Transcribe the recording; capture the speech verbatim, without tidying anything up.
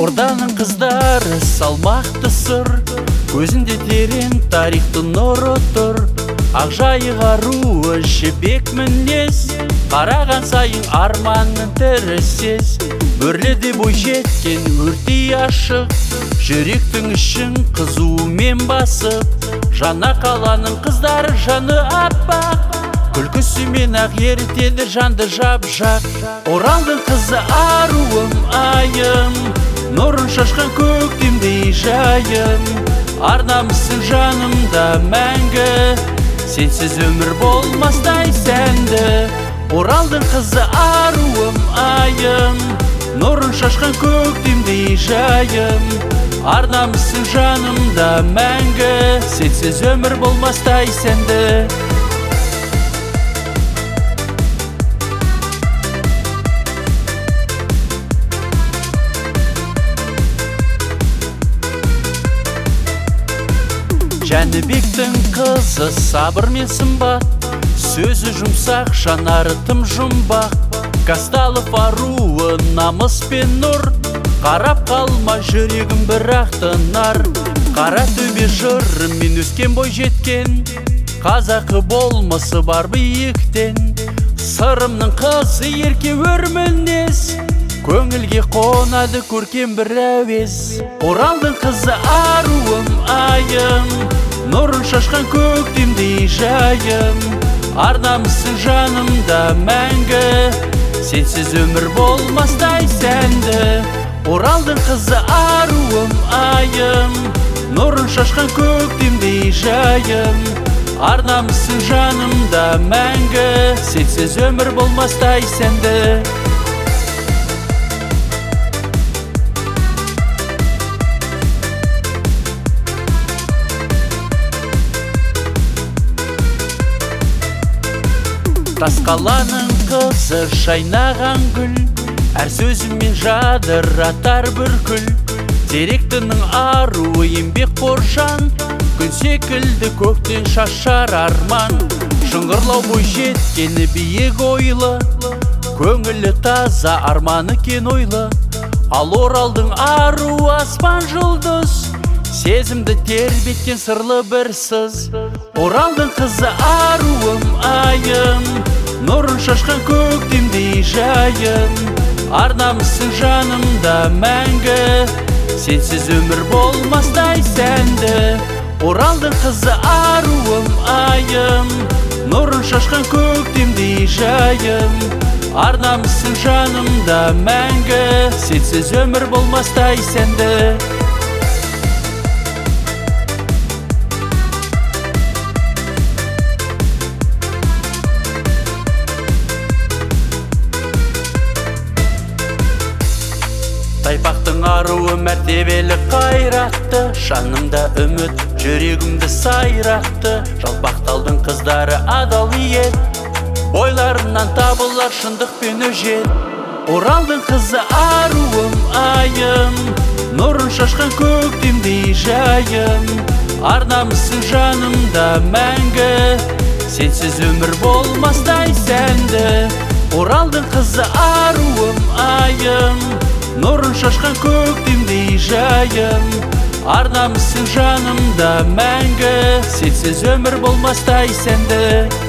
Орданың қыздары салмақты сыр, көзінде терең тарихтың нұры тұр. Ақжайық аруы жібек мінез, қараған сайын арманның тірісез. Өрледі бой жеткен өртей ашық, жүректің ішін қызуымен басып. Жаңа қаланың қыздары жаны аппақ, күлкісімен ақ ерітеді жанды жап-жақ. Оралдың қызы аруым айым, нұрын шашқан көктемдей жайым. Арнамысың жанымда мәңгі, сенсіз өмір болмастай сәнді. Оралдың қызы аруым айым, нұрын шашқан көктемдей жайым. Арнамысың жанымда мәңгі, сенсіз өмір болмастай сәнді. Жәнібектің қызы сабыр мен сымбат, сөзі жұмсақ, жанары тым жұмбақ. Казталов аруы намыс пен нұр, қарап қалма жүрегім бірақ тынар. Қара төбе жырымен өскен бой жеткен, қазақы болмысы бар биіктен. Сырымның қызы ерке өр мінез, көңілге қонады көркем бір әуез. Оралдың қызы аруым айым, нұрын шашқан көктемдей жайым. Арнамысың жанымда мәңгі, сенсіз өмір болмастай сәнді. Оралдың қызы аруым айым, нұрын шашқан көктемдей жайым. Арнамысың жанымда мәңгі, сенсіз өмір болмастай сәнді. Тасқаланың қызы жайнаған гүл, әр сөзімен жадыратар бір күл. Теректінің аруы еңбек қоржан, күн секілді көктен шашар арман. Шыңғырлау бой жеткені биік ойлы, көңілі таза арманы кен ойлы. Ал Оралдың аруы аспан жұлдыз, сезімді тербеткен сырлы бір сыз. Оралдың қызы аруым айым, нұрын шашқан көктемдей жайым. Арнамысың жанымда мәңгі, сенсіз өмір болмастай сәнді. Оралдың қызы аруым айым, нұрын шашқан көктемдей жайым. Арнамысың жанымда мәңгі, сенсіз өмір болмастай сәнді. Тайпақтың аруы мәртебелі қайратты, жанымда үміт жүрегімді сайратты. Жалпақталдың қыздары адал ниет, бойларынан табылар шындық пен өжет. Оралдың қызы аруым айым, нұрын шашқан көктемдей жайым. Арнамысың жанымда мәңгі, сенсіз өмір болмастай сәнді. Оралдың қызы аруым айым, нұрын шашқан көктемдей жайым. Арнамысың жанымда мәңгі, сенсіз өмір болмастай сәнді.